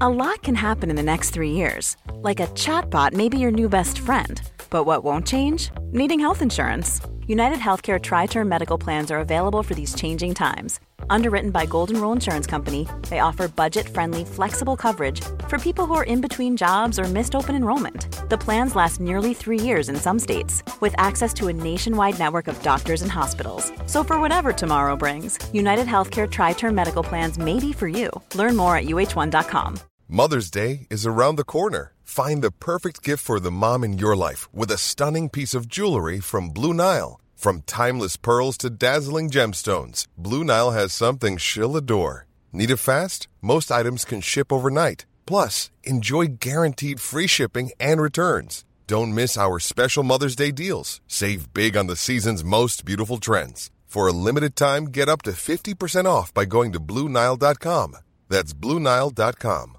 A lot can happen in the next 3 years. Like a chatbot may be your new best friend. But what won't change? Needing health insurance. United Healthcare Tri-Term Medical Plans are available for these changing times. Underwritten by Golden Rule Insurance Company, they offer budget-friendly, flexible coverage for people who are in between jobs or missed open enrollment. The plans last nearly 3 years in some states, with access to a nationwide network of doctors and hospitals. So for whatever tomorrow brings, United Healthcare Tri-Term Medical Plans may be for you. Learn more at uh1.com. Mother's Day is around the corner. Find the perfect gift for the mom in your life with a stunning piece of jewelry from Blue Nile. From timeless pearls to dazzling gemstones, Blue Nile has something she'll adore. Need it fast? Most items can ship overnight. Plus, enjoy guaranteed free shipping and returns. Don't miss our special Mother's Day deals. Save big on the season's most beautiful trends. For a limited time, get up to 50% off by going to BlueNile.com. That's BlueNile.com.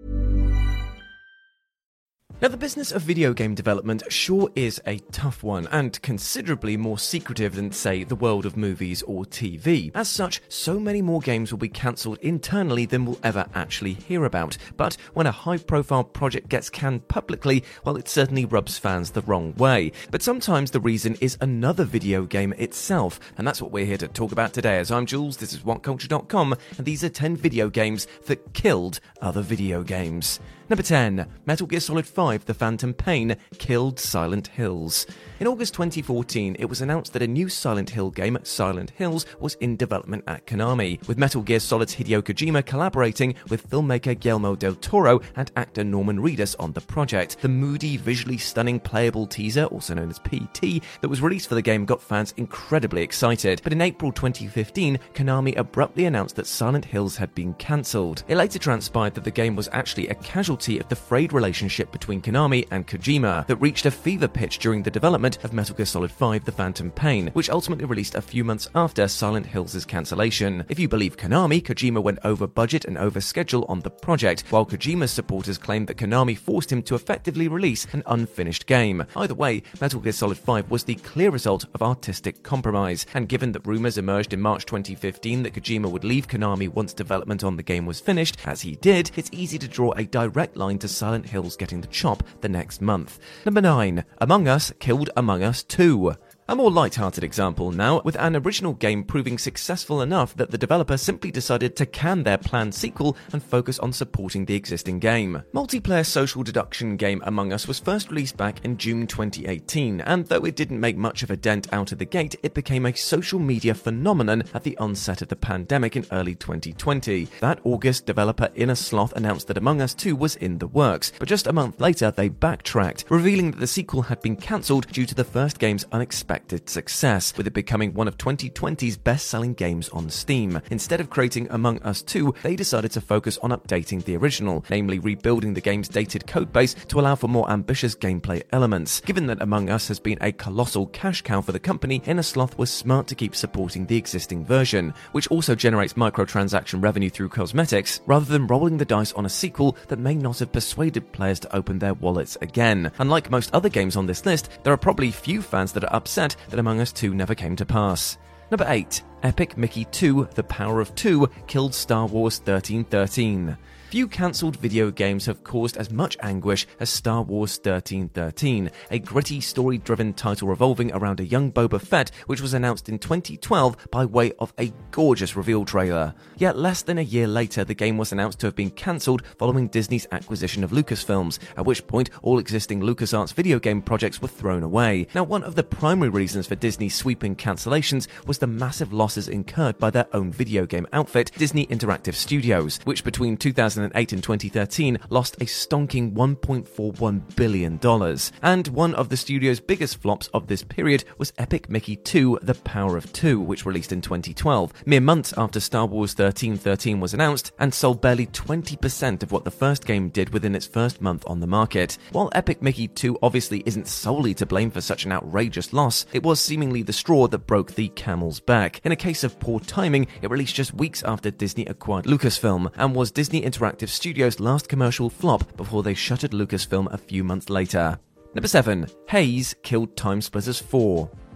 Now, the business of video game development sure is a tough one, and considerably more secretive than, say, the world of movies or TV. As such, so many more games will be cancelled internally than we'll ever actually hear about. But when a high-profile project gets canned publicly, well, it certainly rubs fans the wrong way. But sometimes the reason is another video game itself, and that's what we're here to talk about today. As I'm Jules, this is WhatCulture.com, and these are 10 video games that killed other video games. Number 10. Metal Gear Solid 5 The Phantom Pain killed Silent Hills. In August 2014, it was announced that a new Silent Hill game, Silent Hills, was in development at Konami, with Metal Gear Solid's Hideo Kojima collaborating with filmmaker Guillermo del Toro and actor Norman Reedus on the project. The moody, visually stunning playable teaser, also known as PT, that was released for the game got fans incredibly excited. But in April 2015, Konami abruptly announced that Silent Hills had been cancelled. It later transpired that the game was actually a casualty of the frayed relationship between Konami and Kojima that reached a fever pitch during the development of Metal Gear Solid 5 The Phantom Pain, which ultimately released a few months after Silent Hills' cancellation. If you believe Konami, Kojima went over budget and over schedule on the project, while Kojima's supporters claimed that Konami forced him to effectively release an unfinished game. Either way, Metal Gear Solid 5 was the clear result of artistic compromise, and given that rumours emerged in March 2015 that Kojima would leave Konami once development on the game was finished, as he did, it's easy to draw a direct line to Silent Hills getting the chop the next month. Number 9. Among Us killed Among Us 2. A more light-hearted example now, with an original game proving successful enough that the developer simply decided to can their planned sequel and focus on supporting the existing game. Multiplayer social deduction game Among Us was first released back in June 2018, and though it didn't make much of a dent out of the gate, it became a social media phenomenon at the onset of the pandemic in early 2020. That August, developer Inner Sloth announced that Among Us 2 was in the works, but just a month later they backtracked, revealing that the sequel had been cancelled due to the first game's unexpected success, with it becoming one of 2020's best-selling games on Steam. Instead of creating Among Us 2, they decided to focus on updating the original, namely rebuilding the game's dated codebase to allow for more ambitious gameplay elements. Given that Among Us has been a colossal cash cow for the company, Inner Sloth was smart to keep supporting the existing version, which also generates microtransaction revenue through cosmetics, rather than rolling the dice on a sequel that may not have persuaded players to open their wallets again. Unlike most other games on this list, there are probably few fans that are upset that Among Us 2 never came to pass. Number 8. Epic Mickey 2 The Power of Two killed Star Wars 1313. Few cancelled video games have caused as much anguish as Star Wars 1313, a gritty, story-driven title revolving around a young Boba Fett, which was announced in 2012 by way of a gorgeous reveal trailer. Yet less than a year later, the game was announced to have been cancelled following Disney's acquisition of Lucasfilms, at which point all existing LucasArts video game projects were thrown away. Now, one of the primary reasons for Disney's sweeping cancellations was the massive losses incurred by their own video game outfit, Disney Interactive Studios, which between 2008 and 2013 lost a stonking $1.41 billion. And one of the studio's biggest flops of this period was Epic Mickey 2 The Power of Two, which released in 2012, mere months after Star Wars 1313 was announced, and sold barely 20% of what the first game did within its first month on the market. While Epic Mickey 2 obviously isn't solely to blame for such an outrageous loss, it was seemingly the straw that broke the camel's back. In a case of poor timing, it released just weeks after Disney acquired Lucasfilm, and was Disney Interactive Studios' last commercial flop before they shuttered Lucasfilm a few months later. Number 7. Haze killed Time Splitters 4.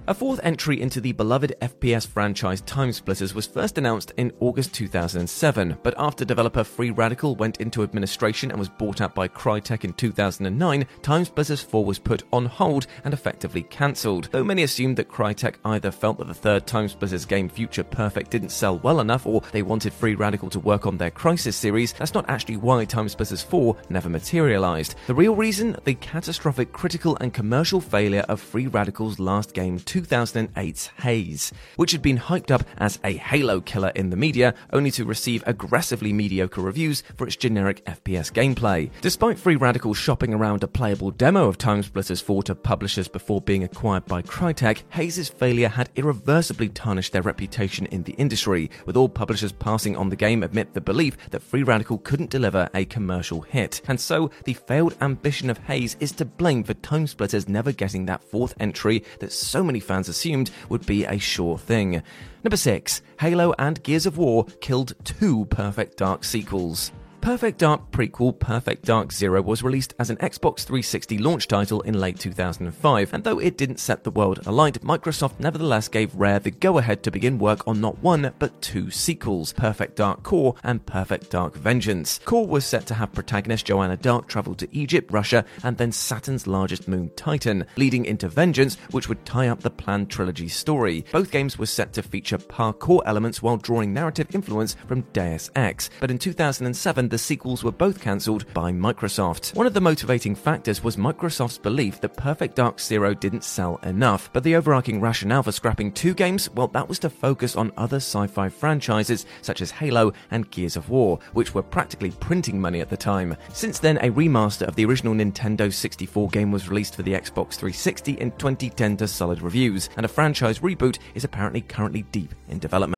A fourth entry into the beloved FPS franchise TimeSplitters was first announced in August 2007, but after developer Free Radical went into administration and was bought out by Crytek in 2009, TimeSplitters 4 was put on hold and effectively cancelled. Though many assumed that Crytek either felt that the third TimeSplitters game Future Perfect didn't sell well enough, or they wanted Free Radical to work on their Crysis series, that's not actually why TimeSplitters 4 never materialised. The real reason? The catastrophic critical and commercial failure of Free Radical's last game, 2008's Haze, which had been hyped up as a Halo killer in the media, only to receive aggressively mediocre reviews for its generic FPS gameplay. Despite Free Radical shopping around a playable demo of TimeSplitters 4 to publishers before being acquired by Crytek, Haze's failure had irreversibly tarnished their reputation in the industry, with all publishers passing on the game amid the belief that Free Radical couldn't deliver a commercial hit. And so, the failed ambition of Haze is to blame for TimeSplitters never getting that fourth entry that so many fans assumed would be a sure thing. Number 6. Halo and Gears of War killed 2 Perfect Dark sequels. Perfect Dark prequel Perfect Dark Zero was released as an Xbox 360 launch title in late 2005, and though it didn't set the world alight, Microsoft nevertheless gave Rare the go-ahead to begin work on not one, but 2 sequels, Perfect Dark Core and Perfect Dark Vengeance. Core was set to have protagonist Joanna Dark travel to Egypt, Russia, and then Saturn's largest moon, Titan, leading into Vengeance, which would tie up the planned trilogy story. Both games were set to feature parkour elements while drawing narrative influence from Deus Ex, but in 2007, the sequels were both cancelled by Microsoft. One of the motivating factors was Microsoft's belief that Perfect Dark Zero didn't sell enough, but the overarching rationale for scrapping 2 games, well, that was to focus on other sci-fi franchises such as Halo and Gears of War, which were practically printing money at the time. Since then, a remaster of the original Nintendo 64 game was released for the Xbox 360 in 2010 to solid reviews, and a franchise reboot is apparently currently deep in development.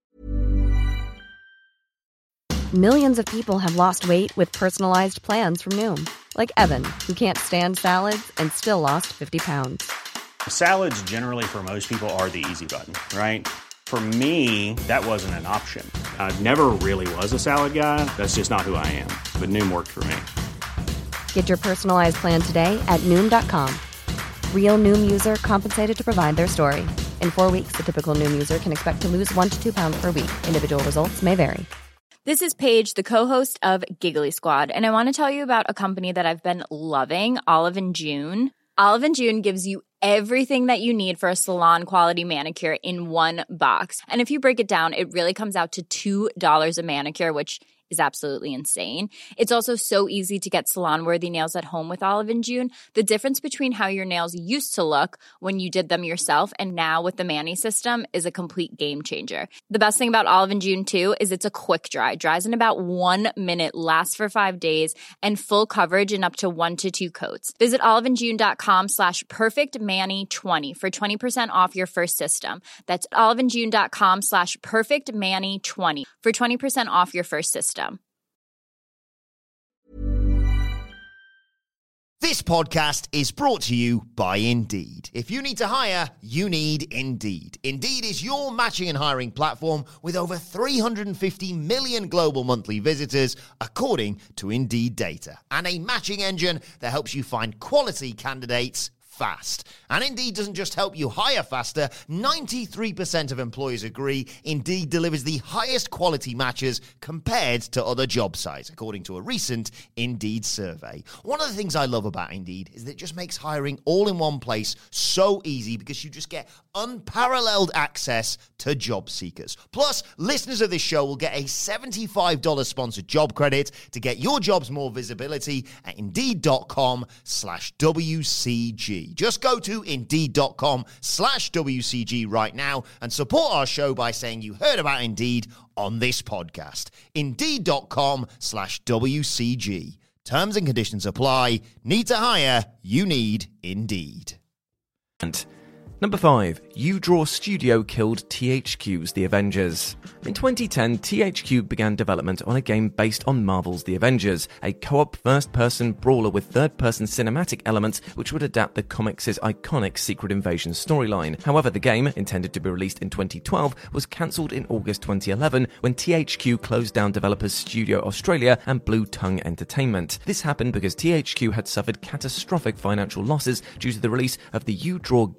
Millions of people have lost weight with personalized plans from Noom. Like Evan, who can't stand salads and still lost 50 pounds. Salads generally for most people are the easy button, right? For me, that wasn't an option. I never really was a salad guy. That's just not who I am. But Noom worked for me. Get your personalized plan today at Noom.com. Real Noom user compensated to provide their story. In 4 weeks, the typical Noom user can expect to lose 1 to 2 pounds per week. Individual results may vary. This is Paige, the co-host of Giggly Squad, and I want to tell you about a company that I've been loving, Olive & June. Olive & June gives you everything that you need for a salon-quality manicure in one box. And if you break it down, it really comes out to $2 a manicure, which is absolutely insane. It's also so easy to get salon-worthy nails at home with Olive & June. The difference between how your nails used to look when you did them yourself and now with the Mani system is a complete game changer. The best thing about Olive & June, too, is it's a quick dry. Dries in about 1 minute, lasts for 5 days, and full coverage in up to 1 to 2 coats. Visit oliveandjune.com/perfectmani20 for 20% off your first system. That's oliveandjune.com/perfectmani20 for 20% off your first system. This podcast is brought to you by Indeed. If you need to hire, you need Indeed. Indeed is your matching and hiring platform with over 350 million global monthly visitors, according to Indeed data, and a matching engine that helps you find quality candidates fast. And Indeed doesn't just help you hire faster. 93% of employers agree Indeed delivers the highest quality matches compared to other job sites, according to a recent Indeed survey. One of the things I love about Indeed is that it just makes hiring all in one place so easy because you just get unparalleled access to job seekers. Plus, listeners of this show will get a $75 sponsored job credit to get your jobs more visibility at Indeed.com/WCG. Just go to Indeed.com/WCG right now and support our show by saying you heard about Indeed on this podcast. Indeed.com/WCG. Terms and conditions apply. Need to hire? You need Indeed. Number 5. UDraw Studio killed THQ's The Avengers. In 2010, THQ began development on a game based on Marvel's The Avengers, a co-op first-person brawler with third-person cinematic elements which would adapt the comics' iconic Secret Invasion storyline. However, the game, intended to be released in 2012, was cancelled in August 2011 when THQ closed down developers Studio Australia and Blue Tongue Entertainment. This happened because THQ had suffered catastrophic financial losses due to the release of the UDraw game tablet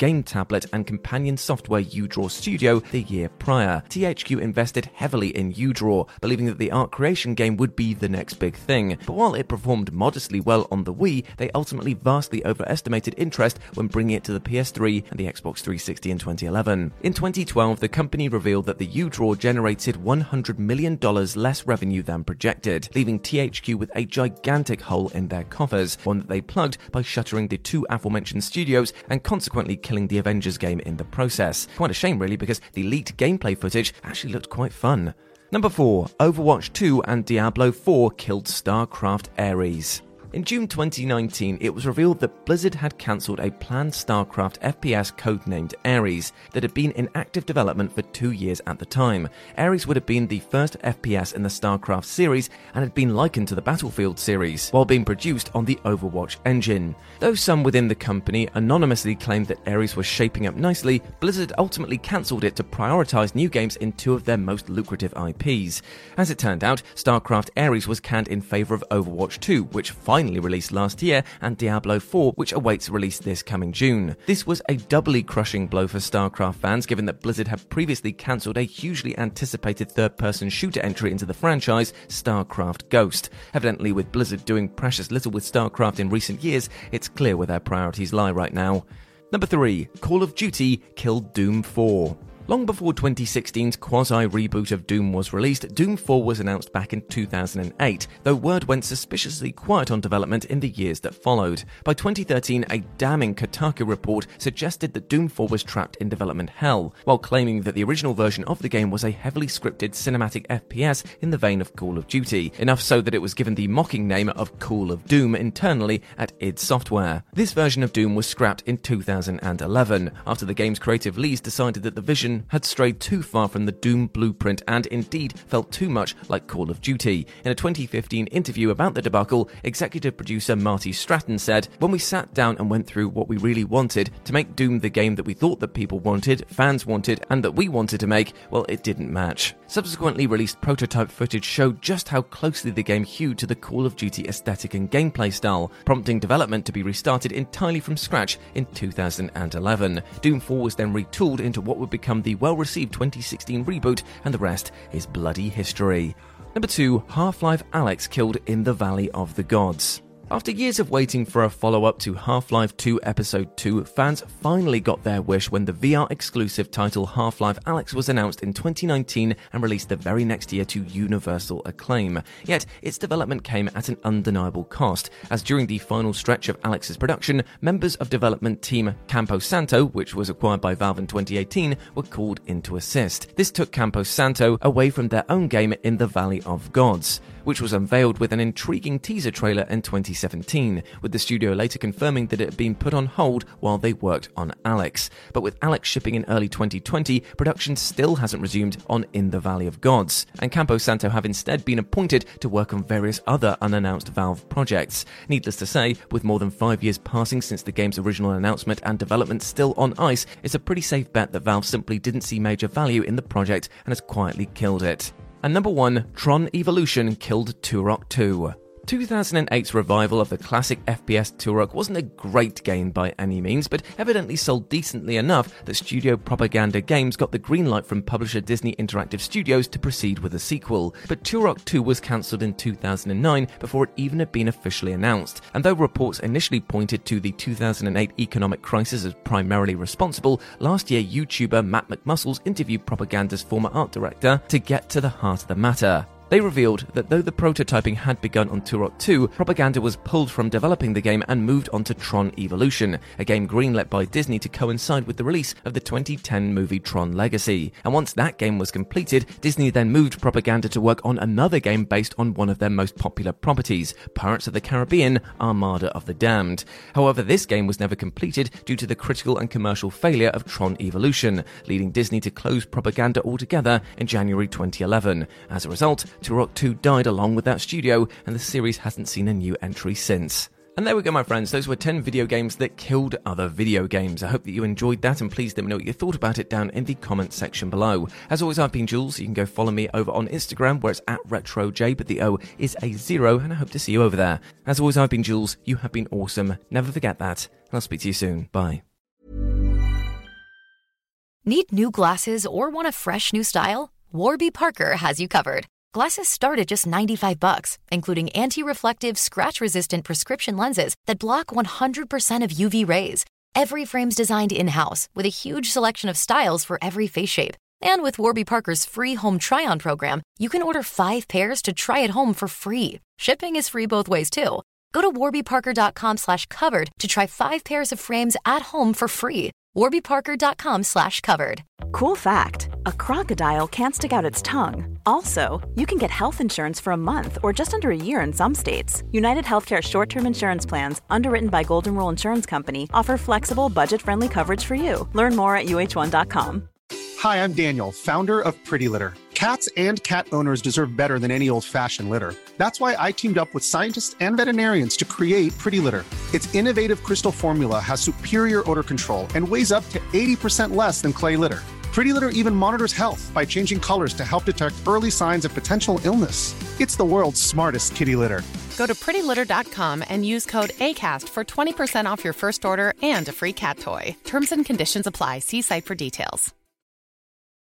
tablet and companion software UDraw Studio the year prior. THQ invested heavily in UDraw, believing that the art creation game would be the next big thing. But while it performed modestly well on the Wii, they ultimately vastly overestimated interest when bringing it to the PS3 and the Xbox 360 in 2011. In 2012, the company revealed that the UDraw generated $100 million less revenue than projected, leaving THQ with a gigantic hole in their coffers, one that they plugged by shuttering the two aforementioned studios and consequently killing the Avengers game in the process. Quite a shame really, because the leaked gameplay footage actually looked quite fun. Number 4. Overwatch 2 and Diablo 4 killed StarCraft Ares. In June 2019, it was revealed that Blizzard had cancelled a planned StarCraft FPS codenamed Ares that had been in active development for 2 years at the time. Ares would have been the first FPS in the StarCraft series and had been likened to the Battlefield series, while being produced on the Overwatch engine. Though some within the company anonymously claimed that Ares was shaping up nicely, Blizzard ultimately cancelled it to prioritise new games in two of their most lucrative IPs. As it turned out, StarCraft Ares was canned in favour of Overwatch 2, which finally released last year, and Diablo 4, which awaits release this coming June. This was a doubly crushing blow for StarCraft fans, given that Blizzard had previously cancelled a hugely anticipated third-person shooter entry into the franchise, StarCraft Ghost. Evidently, with Blizzard doing precious little with StarCraft in recent years, it's clear where their priorities lie right now. Number 3. Call of Duty killed Doom 4. Long before 2016's quasi-reboot of Doom was released, Doom 4 was announced back in 2008, though word went suspiciously quiet on development in the years that followed. By 2013, a damning Kotaku report suggested that Doom 4 was trapped in development hell, while claiming that the original version of the game was a heavily scripted cinematic FPS in the vein of Call of Duty, enough so that it was given the mocking name of Call of Doom internally at id Software. This version of Doom was scrapped in 2011, after the game's creative leads decided that the vision had strayed too far from the Doom blueprint and indeed felt too much like Call of Duty. In a 2015 interview about the debacle, executive producer Marty Stratton said, "When we sat down and went through what we really wanted, to make Doom the game that we thought that people wanted, fans wanted, and that we wanted to make, well, it didn't match." Subsequently released prototype footage showed just how closely the game hewed to the Call of Duty aesthetic and gameplay style, prompting development to be restarted entirely from scratch in 2011. Doom 4 was then retooled into what would become the well-received 2016 reboot, and the rest is bloody history. Number 2. Half-Life Alyx killed In the Valley of the Gods. After years of waiting for a follow-up to Half-Life 2 Episode 2, fans finally got their wish when the VR-exclusive title Half-Life Alyx was announced in 2019 and released the very next year to universal acclaim. Yet, its development came at an undeniable cost, as during the final stretch of Alyx's production, members of development team Campo Santo, which was acquired by Valve in 2018, were called in to assist. This took Campo Santo away from their own game In the Valley of Gods, which was unveiled with an intriguing teaser trailer in 2017, with the studio later confirming that it had been put on hold while they worked on Alyx. But with Alyx shipping in early 2020, production still hasn't resumed on In the Valley of Gods, and Campo Santo have instead been appointed to work on various other unannounced Valve projects. Needless to say, with more than 5 years passing since the game's original announcement and development still on ice, it's a pretty safe bet that Valve simply didn't see major value in the project and has quietly killed it. And number 1, Tron Evolution killed Turok 2. 2008's revival of the classic FPS Turok wasn't a great game by any means, but evidently sold decently enough that Studio Propaganda Games got the green light from publisher Disney Interactive Studios to proceed with a sequel. But Turok 2 was cancelled in 2009 before it even had been officially announced, and though reports initially pointed to the 2008 economic crisis as primarily responsible, last year YouTuber Matt McMuscles interviewed Propaganda's former art director to get to the heart of the matter. They revealed that though the prototyping had begun on Turok 2, Propaganda was pulled from developing the game and moved on to Tron Evolution, a game greenlit by Disney to coincide with the release of the 2010 movie Tron Legacy. And once that game was completed, Disney then moved Propaganda to work on another game based on one of their most popular properties, Pirates of the Caribbean: Armada of the Damned. However, this game was never completed due to the critical and commercial failure of Tron Evolution, leading Disney to close Propaganda altogether in January 2011. As a result, Turok 2 died along with that studio, and the series hasn't seen a new entry since. And there we go, my friends. Those were 10 video games that killed other video games. I hope that you enjoyed that, and please let me know what you thought about it down in the comments section below. As always, I've been Jules. You can go follow me over on Instagram, where it's @RetroJ, but the O is a 0, and I hope to see you over there. As always, I've been Jules. You have been awesome. Never forget that, and I'll speak to you soon. Bye. Need new glasses or want a fresh new style? Warby Parker has you covered. Glasses start at just $95, including anti-reflective, scratch-resistant prescription lenses that block 100% of UV rays. Every frame's designed in-house with a huge selection of styles for every face shape. And with Warby Parker's free home try-on program, you can order 5 pairs to try at home for free. Shipping is free both ways, too. Go to warbyparker.com/covered to try 5 pairs of frames at home for free. warbyparker.com/covered. Cool fact, a crocodile can't stick out its tongue. Also, you can get health insurance for a month or just under a year in some states. United Healthcare short-term insurance plans, underwritten by Golden Rule Insurance Company, offer flexible, budget-friendly coverage for you. Learn more at uh1.com. Hi, I'm Daniel, founder of Pretty Litter. Cats and cat owners deserve better than any old-fashioned litter. That's why I teamed up with scientists and veterinarians to create Pretty Litter. Its innovative crystal formula has superior odor control and weighs up to 80% less than clay litter. Pretty Litter even monitors health by changing colors to help detect early signs of potential illness. It's the world's smartest kitty litter. Go to prettylitter.com and use code ACAST for 20% off your first order and a free cat toy. Terms and conditions apply. See site for details.